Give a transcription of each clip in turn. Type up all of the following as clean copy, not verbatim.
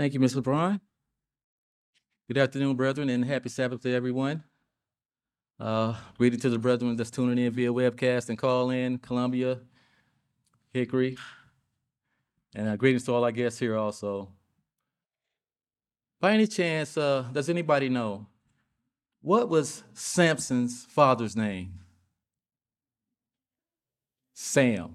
Thank you, Ms. LeBron. Good afternoon, brethren, and happy Sabbath to everyone. Greeting to the brethren that's tuning in via webcast and call-in, Columbia, Hickory, and greetings to all our guests here also. By any chance, does anybody know, what was Samson's father's name? Sam.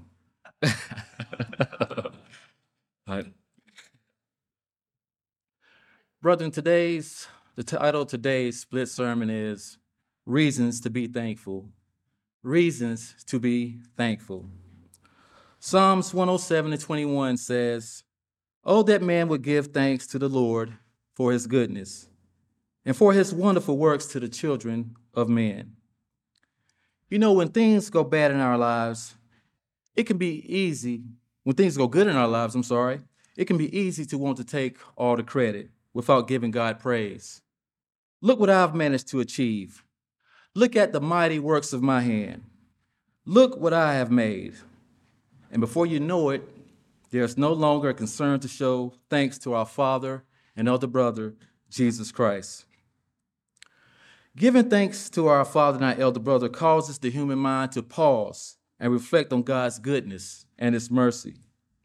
Brethren, the title of today's split sermon is Reasons to be Thankful. Reasons to be thankful. Psalms 107:21 says, "Oh, that man would give thanks to the Lord for his goodness and for his wonderful works to the children of men." You know, when things go bad in our lives, it can be easy, when things go good in our lives, it can be easy to want to take all the credit without giving God praise. Look what I've managed to achieve. Look at the mighty works of my hand. Look what I have made. And before you know it, there's no longer a concern to show thanks to our Father and elder brother, Jesus Christ. Giving thanks to our Father and our elder brother causes the human mind to pause and reflect on God's goodness and His mercy.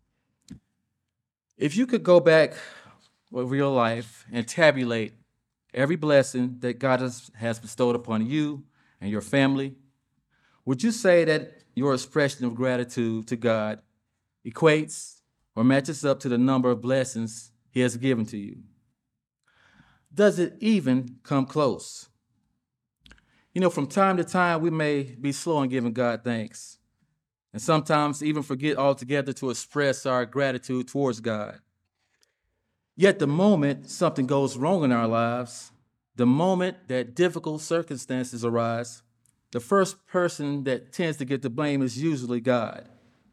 If you could go back over your life and tabulate every blessing that God has bestowed upon you and your family, would you say that your expression of gratitude to God equates or matches up to the number of blessings He has given to you? Does it even come close? You know, from time to time, we may be slow in giving God thanks, and sometimes even forget altogether to express our gratitude towards God. Yet the moment something goes wrong in our lives, the moment that difficult circumstances arise, the first person that tends to get the blame is usually God.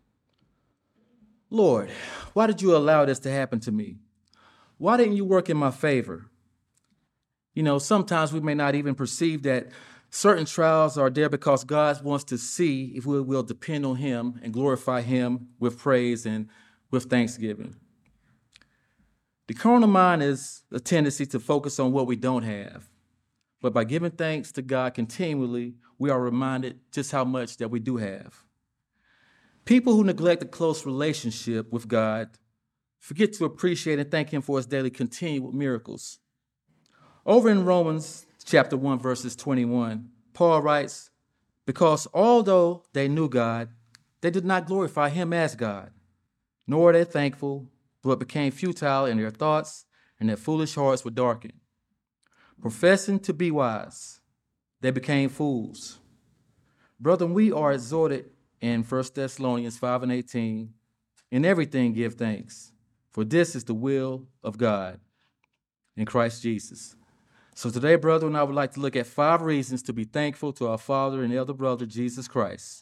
Lord, why did you allow this to happen to me? Why didn't you work in my favor? You know, sometimes we may not even perceive that certain trials are there because God wants to see if we will depend on Him and glorify Him with praise and with thanksgiving. The carnal mind is a tendency to focus on what we don't have. But by giving thanks to God continually, we are reminded just how much that we do have. People who neglect a close relationship with God forget to appreciate and thank Him for His daily continual miracles. Over in Romans chapter 1, verses 21, Paul writes, "Because although they knew God, they did not glorify Him as God, nor were they thankful, but became futile in their thoughts, and their foolish hearts were darkened. Professing to be wise, they became fools." Brethren, we are exhorted in 1 Thessalonians 5:18, "In everything give thanks, for this is the will of God in Christ Jesus." So today, brethren, I would like to look at 5 reasons to be thankful to our Father and elder brother, Jesus Christ.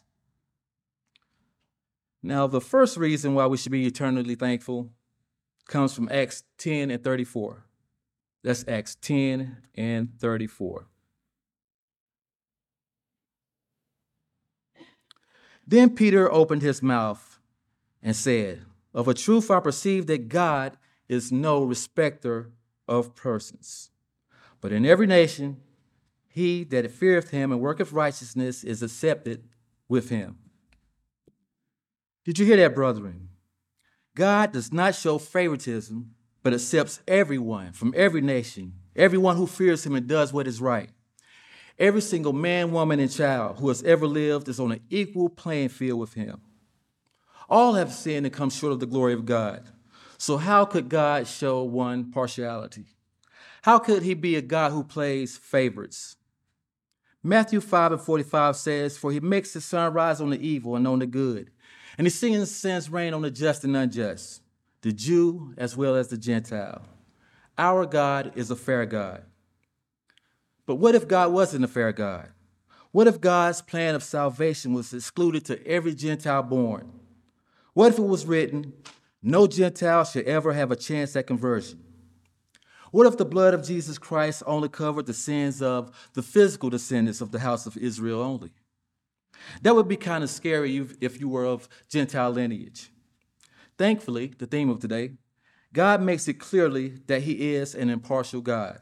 Now, the first reason why we should be eternally thankful comes from Acts 10:34. That's Acts 10:34. Then Peter opened his mouth and said, "Of a truth I perceive that God is no respecter of persons. But in every nation, he that feareth him and worketh righteousness is accepted with him." Did you hear that, brethren? God does not show favoritism, but accepts everyone from every nation, everyone who fears him and does what is right. Every single man, woman, and child who has ever lived is on an equal playing field with him. All have sinned and come short of the glory of God. So how could God show one partiality? How could he be a God who plays favorites? Matthew 5:45 says, "For he makes his sun rise on the evil and on the good, and he sends rain on the just and unjust, the Jew as well as the Gentile." Our God is a fair God. But what if God wasn't a fair God? What if God's plan of salvation was excluded to every Gentile born? What if it was written, no Gentile should ever have a chance at conversion? What if the blood of Jesus Christ only covered the sins of the physical descendants of the house of Israel only? That would be kind of scary if you were of Gentile lineage. Thankfully, the theme of today, God makes it clearly that he is an impartial God.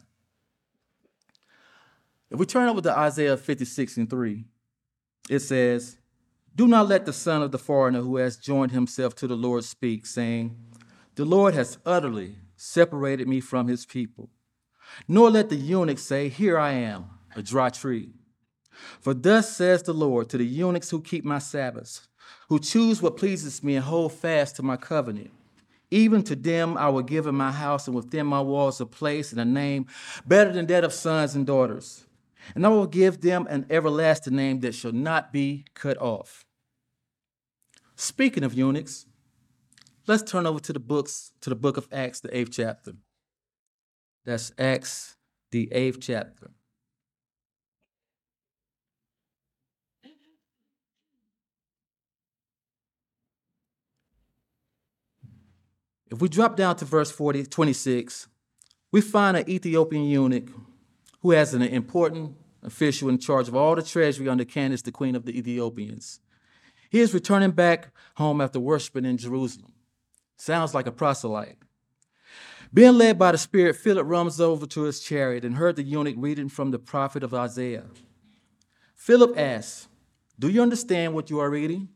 If we turn over to Isaiah 56:3, it says, "Do not let the son of the foreigner who has joined himself to the Lord speak, saying, the Lord has utterly separated me from his people. Nor let the eunuch say, here I am, a dry tree. For thus says the Lord to the eunuchs who keep my Sabbaths, who choose what pleases me and hold fast to my covenant. Even to them I will give in my house and within my walls a place and a name better than that of sons and daughters. And I will give them an everlasting name that shall not be cut off." Speaking of eunuchs, let's turn over to the book of Acts, the 8th chapter. That's Acts, the 8th chapter. If we drop down to verse 26, we find an Ethiopian eunuch who has an important official in charge of all the treasury under Candace, the queen of the Ethiopians. He is returning back home after worshiping in Jerusalem. Sounds like a proselyte. Being led by the Spirit, Philip runs over to his chariot and heard the eunuch reading from the prophet of Isaiah. Philip asks, "Do you understand what you are reading?"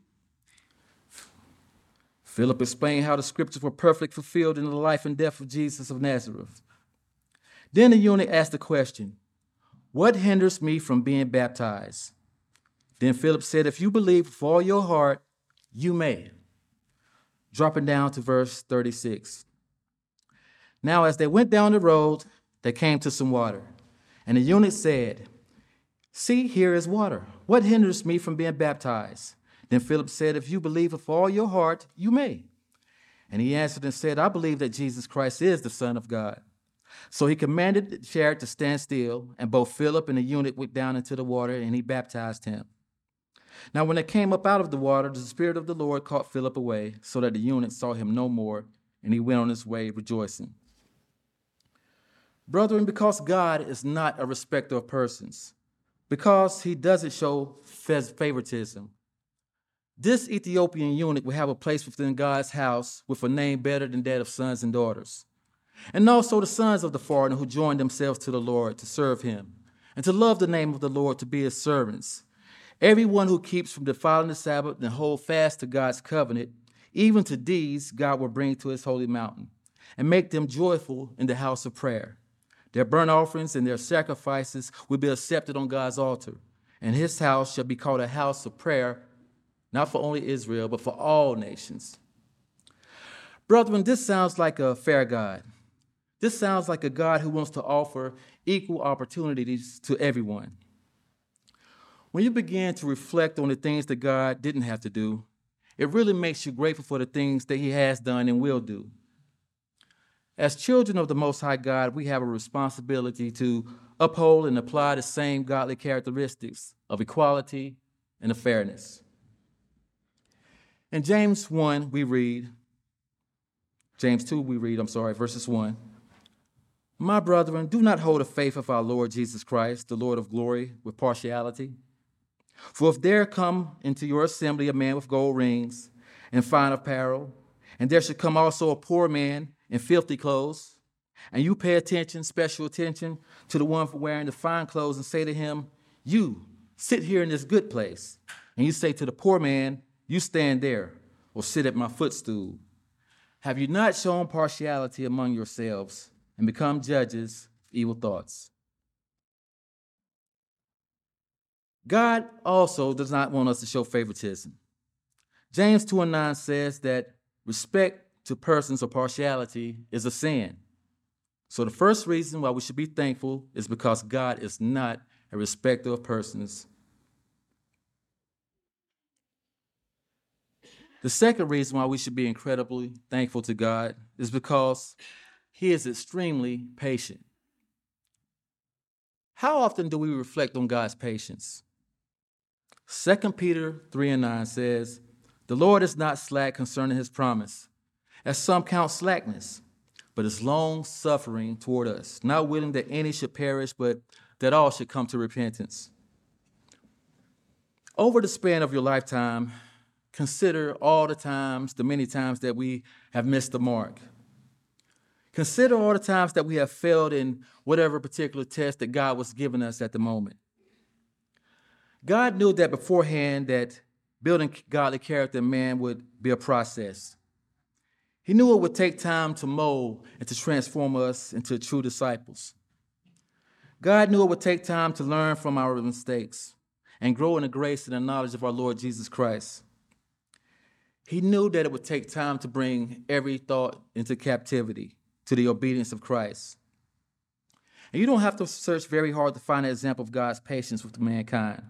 Philip explained how the scriptures were perfectly fulfilled in the life and death of Jesus of Nazareth. Then the eunuch asked the question, "What hinders me from being baptized?" Then Philip said, "If you believe with all your heart, you may." Dropping down to verse 36. Now, as they went down the road, they came to some water. And the eunuch said, "See, here is water. What hinders me from being baptized?" Then Philip said, "If you believe with all your heart, you may." And he answered and said, "I believe that Jesus Christ is the Son of God." So he commanded the chariot to stand still, and both Philip and the eunuch went down into the water, and he baptized him. Now when they came up out of the water, the Spirit of the Lord caught Philip away, so that the eunuch saw him no more, and he went on his way rejoicing. Brethren, because God is not a respecter of persons, because he doesn't show favoritism, this Ethiopian eunuch will have a place within God's house with a name better than that of sons and daughters. And also the sons of the foreigner who joined themselves to the Lord to serve him and to love the name of the Lord, to be his servants. Everyone who keeps from defiling the Sabbath and hold fast to God's covenant, even to these God will bring to his holy mountain and make them joyful in the house of prayer. Their burnt offerings and their sacrifices will be accepted on God's altar, and his house shall be called a house of prayer, not for only Israel, but for all nations. Brethren, this sounds like a fair God. This sounds like a God who wants to offer equal opportunities to everyone. When you begin to reflect on the things that God didn't have to do, it really makes you grateful for the things that he has done and will do. As children of the Most High God, we have a responsibility to uphold and apply the same godly characteristics of equality and of fairness. In James 2, we read, verses 1. "My brethren, do not hold the faith of our Lord Jesus Christ, the Lord of glory, with partiality. For if there come into your assembly a man with gold rings and fine apparel, and there should come also a poor man in filthy clothes, and you pay special attention to the one for wearing the fine clothes, and say to him, 'You sit here in this good place,' and you say to the poor man, 'You stand there, or sit at my footstool,' have you not shown partiality among yourselves and become judges of evil thoughts?" God also does not want us to show favoritism. James 2:9 says that respect to persons or partiality is a sin. So the first reason why we should be thankful is because God is not a respecter of persons. The second reason why we should be incredibly thankful to God is because he is extremely patient. How often do we reflect on God's patience? 2 Peter 3:9 says, "The Lord is not slack concerning his promise, as some count slackness, but is long-suffering toward us, not willing that any should perish, but that all should come to repentance." Over the span of your lifetime, consider all the many times that we have missed the mark. Consider all the times that we have failed in whatever particular test that God was giving us at the moment. God knew that beforehand that building godly character in man would be a process. He knew it would take time to mold and to transform us into true disciples. God knew it would take time to learn from our mistakes and grow in the grace and the knowledge of our Lord Jesus Christ. He knew that it would take time to bring every thought into captivity to the obedience of Christ. And you don't have to search very hard to find an example of God's patience with mankind.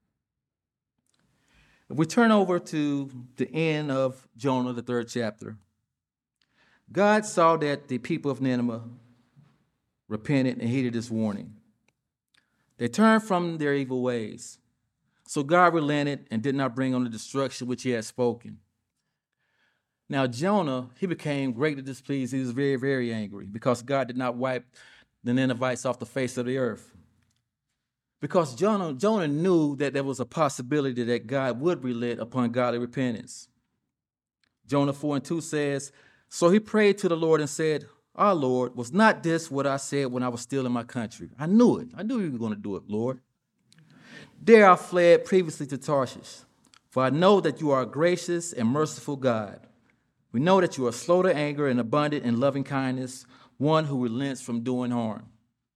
If we turn over to the end of Jonah, the 3rd chapter, God saw that the people of Nineveh repented and heeded his warning. They turned from their evil ways. So God relented and did not bring on the destruction which he had spoken. Now Jonah, he became greatly displeased. He was very, very angry because God did not wipe the Ninevites off the face of the earth. Because Jonah knew that there was a possibility that God would relent upon godly repentance. Jonah 4:2 says, "So he prayed to the Lord and said, 'Our Lord, was not this what I said when I was still in my country?' I knew it. I knew you were going to do it, Lord. There I fled previously to Tarshish, for I know that you are a gracious and merciful God. We know that you are slow to anger and abundant in loving kindness, one who relents from doing harm."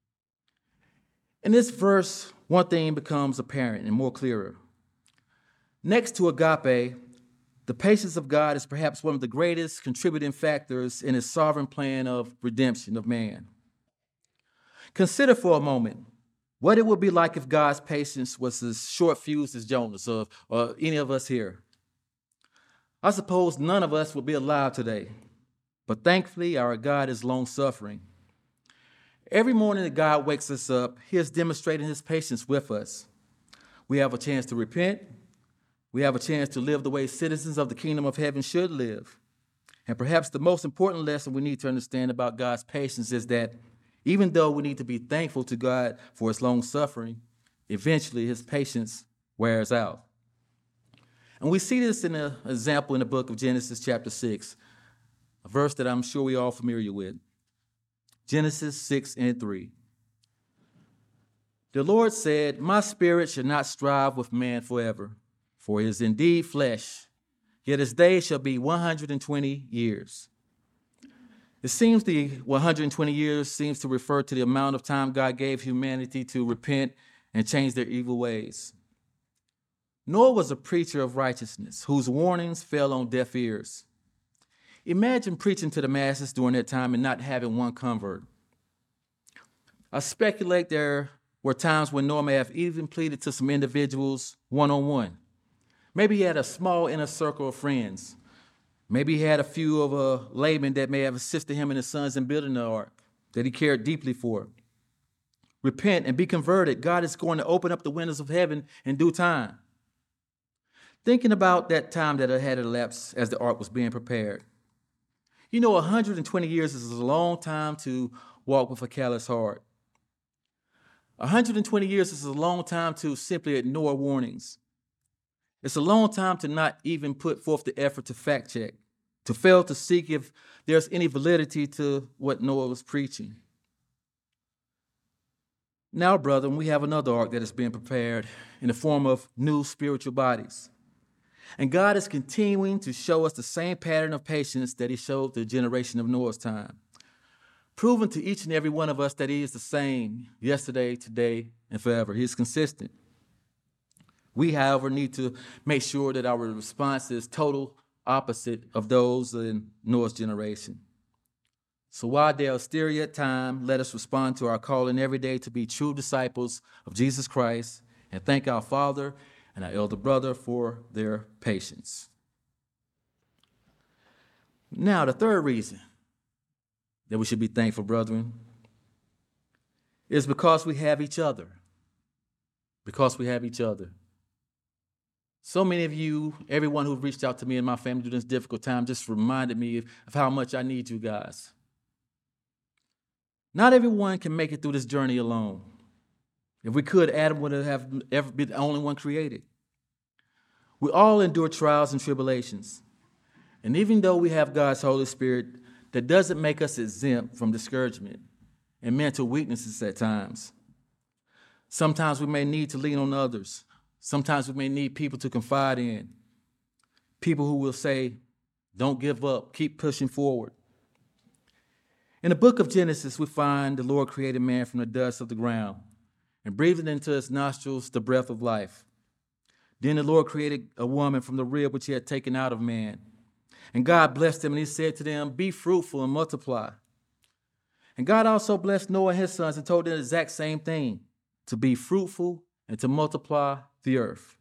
In this verse, one thing becomes apparent and more clearer. Next to agape, the patience of God is perhaps one of the greatest contributing factors in his sovereign plan of redemption of man. Consider for a moment what it would be like if God's patience was as short-fused as Jonah's or any of us here. I suppose none of us would be alive today, but thankfully our God is long-suffering. Every morning that God wakes us up, he is demonstrating his patience with us. We have a chance to repent. We have a chance to live the way citizens of the kingdom of heaven should live. And perhaps the most important lesson we need to understand about God's patience is that even though we need to be thankful to God for his long-suffering, eventually his patience wears out. And we see this in an example in the book of Genesis chapter 6, a verse that I'm sure we're all familiar with. Genesis 6:3. The Lord said, "My spirit shall not strive with man forever, for he is indeed flesh, yet his days shall be 120 years. It seems the 120 years seems to refer to the amount of time God gave humanity to repent and change their evil ways. Noah was a preacher of righteousness whose warnings fell on deaf ears. Imagine preaching to the masses during that time and not having one convert. I speculate there were times when Noah may have even pleaded to some individuals one-on-one. Maybe he had a small inner circle of friends. Maybe he had a few of a layman that may have assisted him and his sons in building the ark that he cared deeply for. Repent and be converted. God is going to open up the windows of heaven in due time. Thinking about that time that had elapsed as the ark was being prepared. 120 years is a long time to walk with a callous heart. 120 years is a long time to simply ignore warnings. It's a long time to not even put forth the effort to fact check, to fail to seek if there's any validity to what Noah was preaching. Now, brethren, we have another ark that is being prepared in the form of new spiritual bodies. And God is continuing to show us the same pattern of patience that he showed the generation of Noah's time, proving to each and every one of us that he is the same yesterday, today, and forever. He is consistent. We, however, need to make sure that our response is total opposite of those in Noah's generation. So while there is still yet time, let us respond to our calling every day to be true disciples of Jesus Christ and thank our Father and our elder brother for their patience. Now, the third reason that we should be thankful, brethren, is because we have each other. Because we have each other. So many of you, everyone who reached out to me and my family during this difficult time, just reminded me of how much I need you guys. Not everyone can make it through this journey alone. If we could, Adam would have ever been the only one created. We all endure trials and tribulations. And even though we have God's Holy Spirit, that doesn't make us exempt from discouragement and mental weaknesses at times. Sometimes we may need to lean on others. Sometimes we may need people to confide in, people who will say, don't give up, keep pushing forward. In the book of Genesis, we find the Lord created man from the dust of the ground and breathed into his nostrils the breath of life. Then the Lord created a woman from the rib which he had taken out of man. And God blessed them, and he said to them, be fruitful and multiply. And God also blessed Noah and his sons and told them the exact same thing, to be fruitful and to multiply the earth.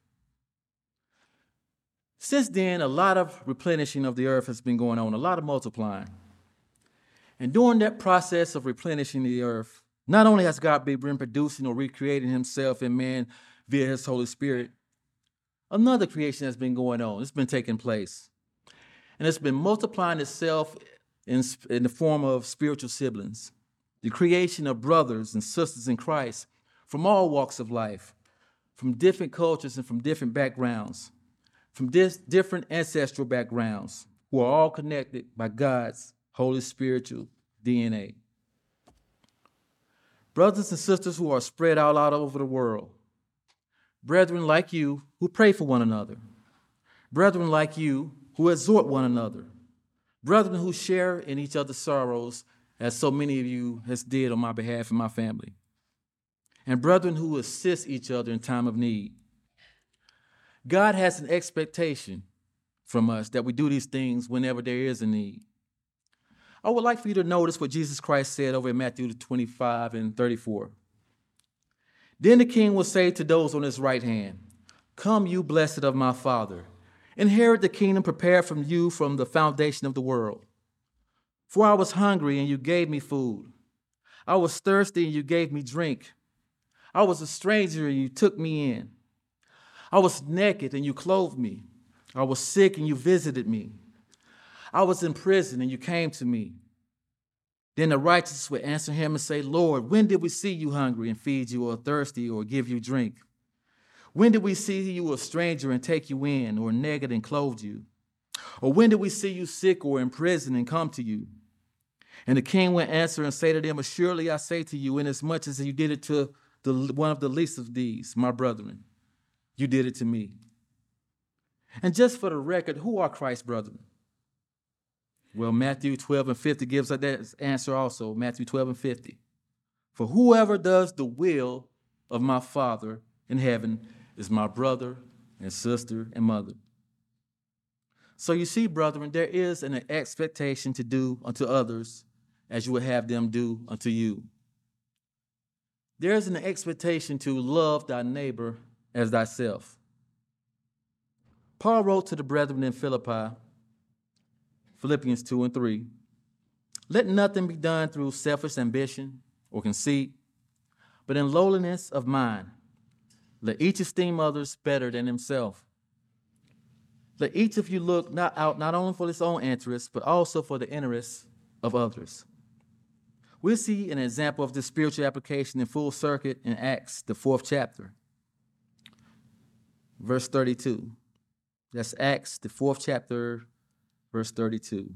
Since then, a lot of replenishing of the earth has been going on, a lot of multiplying. And during that process of replenishing the earth, not only has God been producing or recreating himself in man via his Holy Spirit, another creation has been going on. It's been taking place. And it's been multiplying itself in the form of spiritual siblings, the creation of brothers and sisters in Christ from all walks of life, from different cultures and from different backgrounds, from different ancestral backgrounds, who are all connected by God's Holy Spiritual DNA. Brothers and sisters who are spread all out over the world. Brethren like you who pray for one another. Brethren like you who exhort one another. Brethren who share in each other's sorrows, as so many of you has did on my behalf and my family. And brethren who assist each other in time of need. God has an expectation from us that we do these things whenever there is a need. I would like for you to notice what Jesus Christ said over in Matthew 25 and 34. Then the king will say to those on his right hand, come, you blessed of my Father, inherit the kingdom prepared from you from the foundation of the world. For I was hungry, and you gave me food. I was thirsty, and you gave me drink. I was a stranger, and you took me in. I was naked, and you clothed me. I was sick, and you visited me. I was in prison, and you came to me. Then the righteous would answer him and say, Lord, when did we see you hungry and feed you, or thirsty or give you drink? When did we see you a stranger and take you in, or naked and clothe you? Or when did we see you sick or in prison and come to you? And the king would answer and say to them, surely I say to you, inasmuch as you did it to one of the least of these, my brethren, you did it to me. And just for the record, who are Christ's brethren? Well, Matthew 12 and 50 gives us that answer also, Matthew 12 and 50. For whoever does the will of my Father in heaven is my brother and sister and mother. So you see, brethren, there is an expectation to do unto others as you would have them do unto you. There is an expectation to love thy neighbor as thyself. Paul wrote to the brethren in Philippi, Philippians 2 and 3, let nothing be done through selfish ambition or conceit, but in lowliness of mind, let each esteem others better than himself. Let each of you look not only for his own interests, but also for the interests of others. We'll see an example of this spiritual application in full circuit in Acts, the 4th chapter, verse 32. That's Acts, the 4th chapter, verse 32.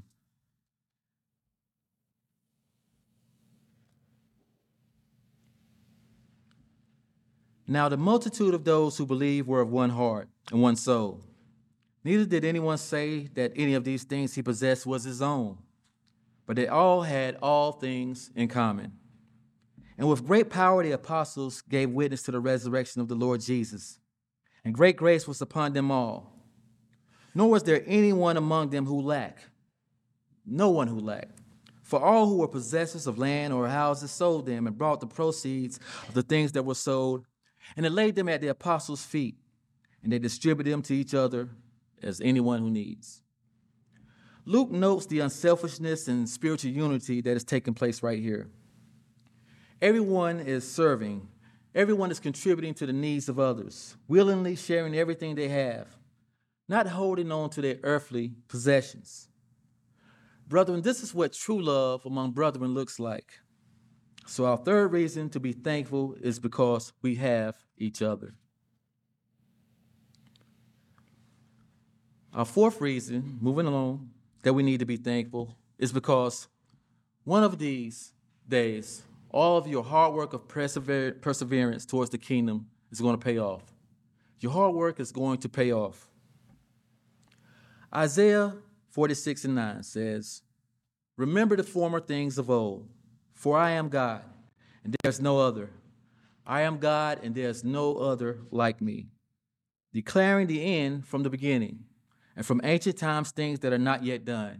Now the multitude of those who believed were of one heart and one soul. Neither did anyone say that any of these things he possessed was his own, but they all had all things in common. And with great power the apostles gave witness to the resurrection of the Lord Jesus, and great grace was upon them all. Nor was there anyone among them who lacked. No one who lacked. For all who were possessors of land or houses sold them and brought the proceeds of the things that were sold, and they laid them at the apostles' feet, and they distributed them to each other as anyone who needs. Luke notes the unselfishness and spiritual unity that is taking place right here. Everyone is serving. Everyone is contributing to the needs of others, willingly sharing everything they have, not holding on to their earthly possessions. Brethren, this is what true love among brethren looks like. So our third reason to be thankful is because we have each other. Our fourth reason, moving along, that we need to be thankful is because one of these days, all of your hard work of perseverance towards the kingdom is going to pay off. Your hard work is going to pay off. Isaiah 46:9 says, "Remember the former things of old, for I am God, and there's no other. I am God, and there's no other like me, declaring the end from the beginning, and from ancient times things that are not yet done."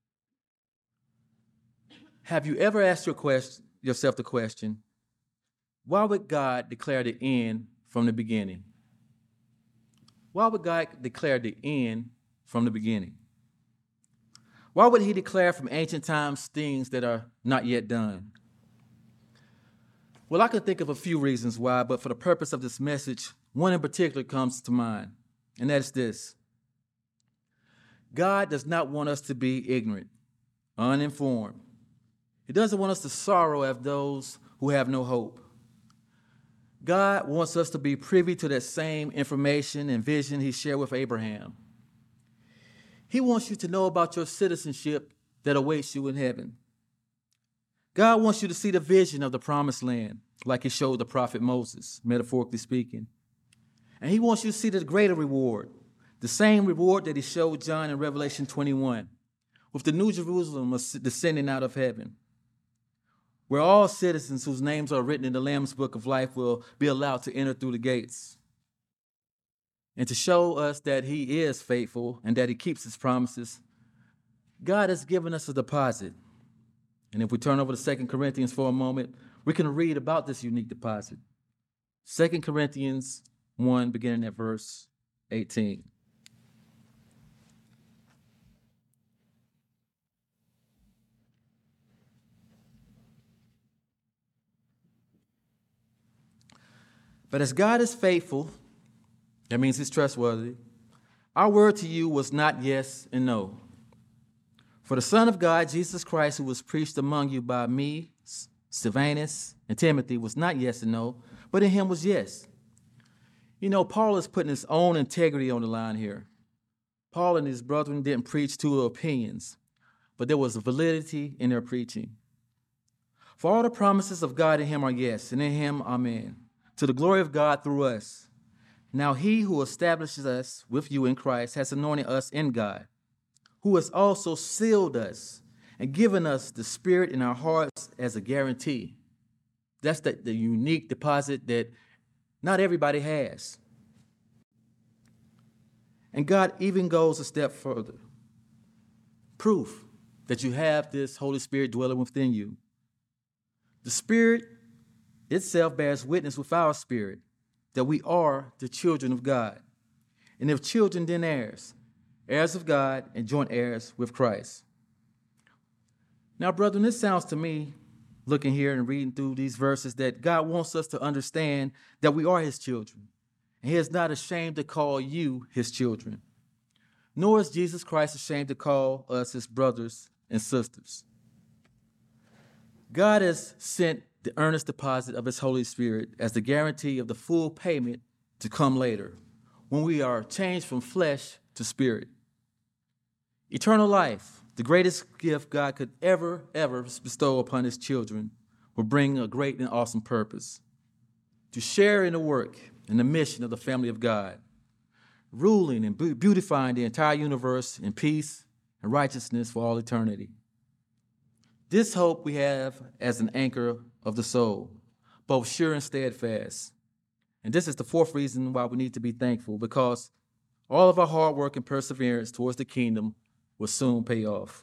Have you ever asked yourself the question, why would God declare the end from the beginning? Why would God declare the end from the beginning? Why would he declare from ancient times things that are not yet done? Well, I could think of a few reasons why, but for the purpose of this message, one in particular comes to mind, and that's this. God does not want us to be ignorant, uninformed. He doesn't want us to sorrow as those who have no hope. God wants us to be privy to that same information and vision he shared with Abraham. He wants you to know about your citizenship that awaits you in heaven. God wants you to see the vision of the promised land, like he showed the prophet Moses, metaphorically speaking. And he wants you to see the greater reward, the same reward that he showed John in Revelation 21, with the New Jerusalem descending out of heaven, where all citizens whose names are written in the Lamb's Book of Life will be allowed to enter through the gates. And to show us that he is faithful and that he keeps his promises, God has given us a deposit. And if we turn over to 2 Corinthians for a moment, we can read about this unique deposit. 2 Corinthians 1, beginning at verse 18. But as God is faithful, that means he's trustworthy, our word to you was not yes and no. For the Son of God, Jesus Christ, who was preached among you by me, Silvanus, and Timothy, was not yes and no, but in him was yes. You know, Paul is putting his own integrity on the line here. Paul and his brethren didn't preach two opinions, but there was validity in their preaching. For all the promises of God in him are yes, and in him, amen, to the glory of God through us. Now he who establishes us with you in Christ has anointed us in God, who has also sealed us and given us the Spirit in our hearts as a guarantee. That's the unique deposit that not everybody has. And God even goes a step further. Proof that you have this Holy Spirit dwelling within you. The Spirit itself bears witness with our spirit that we are the children of God. And if children, then heirs, heirs of God and joint heirs with Christ. Now, brethren, this sounds to me, looking here and reading through these verses, that God wants us to understand that we are his children. And he is not ashamed to call you his children. Nor is Jesus Christ ashamed to call us his brothers and sisters. God has sent the earnest deposit of his Holy Spirit as the guarantee of the full payment to come later, when we are changed from flesh to spirit. Eternal life, the greatest gift God could ever bestow upon his children, will bring a great and awesome purpose: to share in the work and the mission of the family of God, ruling and beautifying the entire universe in peace and righteousness for all eternity. This hope we have as an anchor of the soul, both sure and steadfast. And this is the fourth reason why we need to be thankful, because all of our hard work and perseverance towards the kingdom will soon pay off.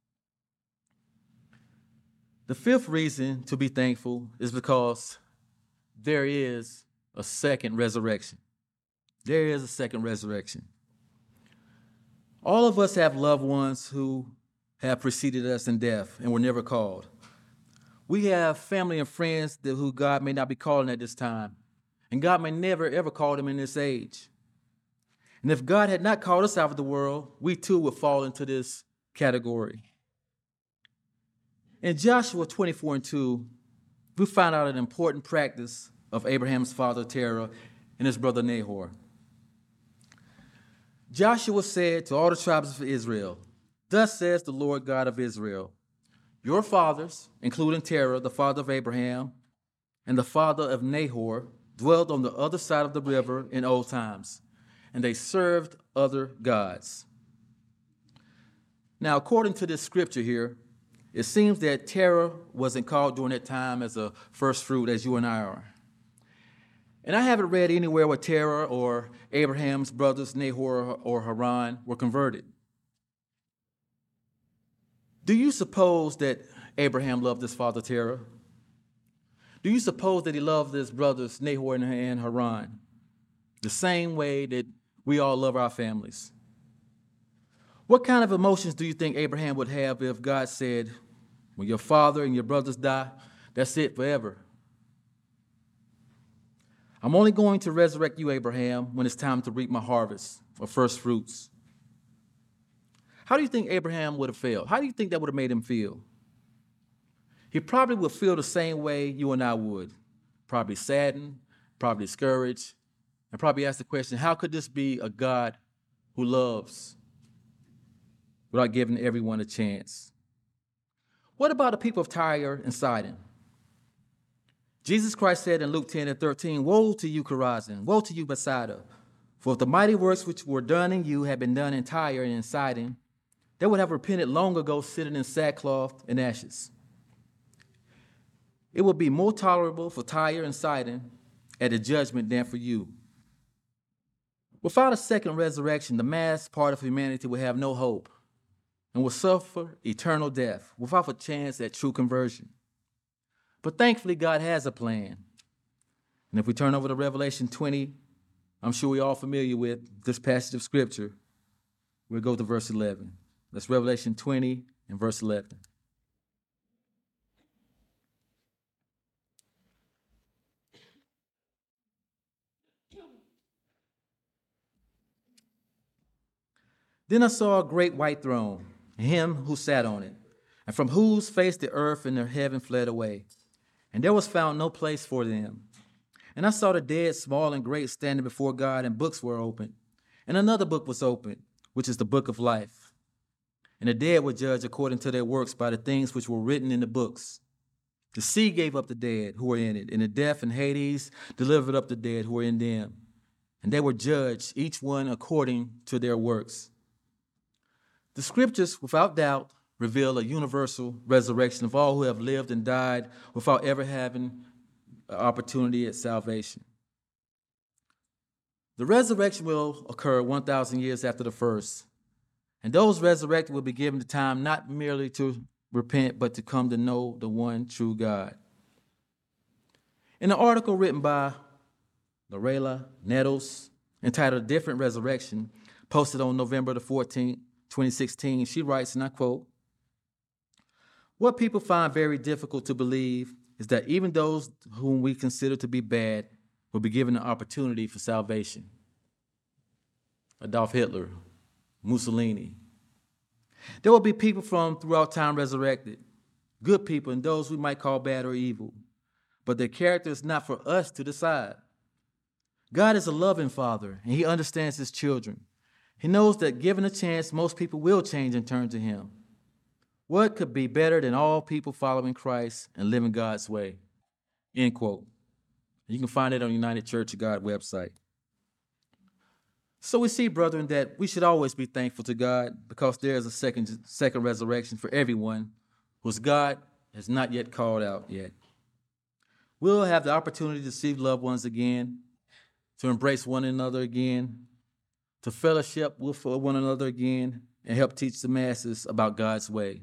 The fifth reason to be thankful is because there is a second resurrection. There is a second resurrection. All of us have loved ones who have preceded us in death and were never called. We have family and friends who God may not be calling at this time, and God may never ever call them in this age. And if God had not called us out of the world, we too would fall into this category. In Joshua 24:2, we find out an important practice of Abraham's father Terah and his brother Nahor. Joshua said to all the tribes of Israel, Thus says the Lord God of Israel, your fathers, including Terah, the father of Abraham, and the father of Nahor, dwelled on the other side of the river in old times, and they served other gods. Now, according to this scripture here, it seems that Terah wasn't called during that time as a first fruit as you and I are. And I haven't read anywhere where Terah or Abraham's brothers, Nahor or Haran, were converted. Do you suppose that Abraham loved his father Terah? Do you suppose that he loved his brothers Nahor and Haran the same way that we all love our families? What kind of emotions do you think Abraham would have if God said, when your father and your brothers die, that's it forever? I'm only going to resurrect you, Abraham, when it's time to reap my harvest or first fruits. How do you think Abraham would have felt? How do you think that would have made him feel? He probably would feel the same way you and I would. Probably saddened, probably discouraged, and probably ask the question, how could this be a God who loves without giving everyone a chance? What about the people of Tyre and Sidon? Jesus Christ said in Luke 10:13, woe to you, Chorazin, woe to you, Bethsaida, for if the mighty works which were done in you had been done in Tyre and in Sidon, they would have repented long ago, sitting in sackcloth and ashes. It would be more tolerable for Tyre and Sidon at the judgment than for you. Without a second resurrection, the mass part of humanity will have no hope and will suffer eternal death without a chance at true conversion. But thankfully, God has a plan. And if we turn over to Revelation 20, I'm sure we're all familiar with this passage of Scripture. We'll go to verse 11. That's Revelation 20 and verse 11. Then I saw a great white throne, and him who sat on it, and from whose face the earth and the heaven fled away. And there was found no place for them. And I saw the dead, small and great, standing before God, and books were opened. And another book was opened, which is the book of life. And the dead were judged according to their works by the things which were written in the books. The sea gave up the dead who were in it, and the death and Hades delivered up the dead who were in them. And they were judged, each one according to their works. The scriptures, without doubt, reveal a universal resurrection of all who have lived and died without ever having an opportunity at salvation. The resurrection will occur 1,000 years after the first. And those resurrected will be given the time not merely to repent, but to come to know the one true God. In an article written by Lorela Nettles entitled Different Resurrection, posted on November the 14th, 2016, she writes, and I quote, what people find very difficult to believe is that even those whom we consider to be bad will be given an opportunity for salvation. Adolf Hitler, Mussolini. There will be people from throughout time resurrected, good people and those we might call bad or evil, but their character is not for us to decide. God is a loving Father, and He understands His children. He knows that given a chance, most people will change and turn to Him. What could be better than all people following Christ and living God's way? End quote. You can find it on United Church of God website. So we see, brethren, that we should always be thankful to God because there is a second resurrection for everyone whose God has not yet called out yet. We'll have the opportunity to see loved ones again, to embrace one another again, to fellowship with one another again, and help teach the masses about God's way.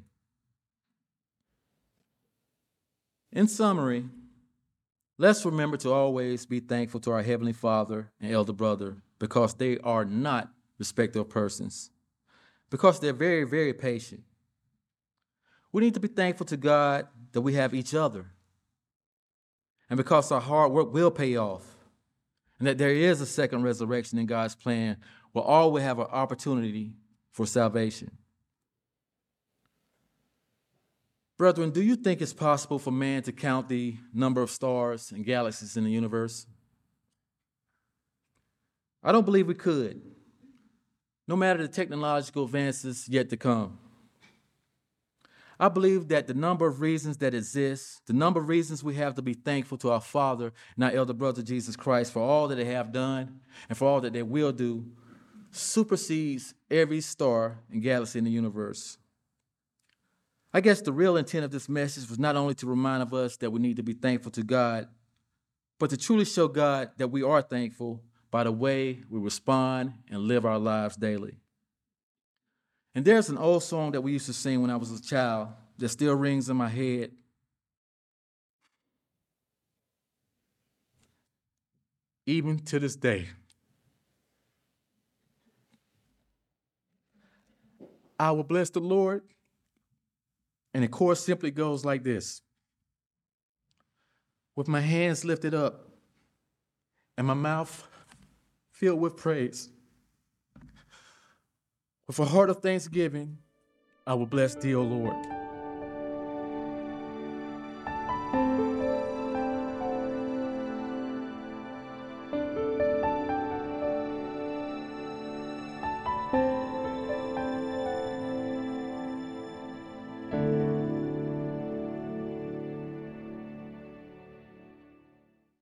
In summary, let's remember to always be thankful to our Heavenly Father and elder brother because they are not respecter of persons, because they're very, very patient. We need to be thankful to God that we have each other, and because our hard work will pay off, and that there is a second resurrection in God's plan where all will have an opportunity for salvation. Brethren, do you think it's possible for man to count the number of stars and galaxies in the universe? I don't believe we could, no matter the technological advances yet to come. I believe that the number of reasons that exist, the number of reasons we have to be thankful to our Father and our elder brother Jesus Christ for all that they have done and for all that they will do, supersedes every star and galaxy in the universe. I guess the real intent of this message was not only to remind of us that we need to be thankful to God, but to truly show God that we are thankful by the way we respond and live our lives daily. And there's an old song that we used to sing when I was a child that still rings in my head. Even to this day. I will bless the Lord. And the chorus simply goes like this. With my hands lifted up and my mouth filled with praise, with a heart of thanksgiving, I will bless thee, O Lord.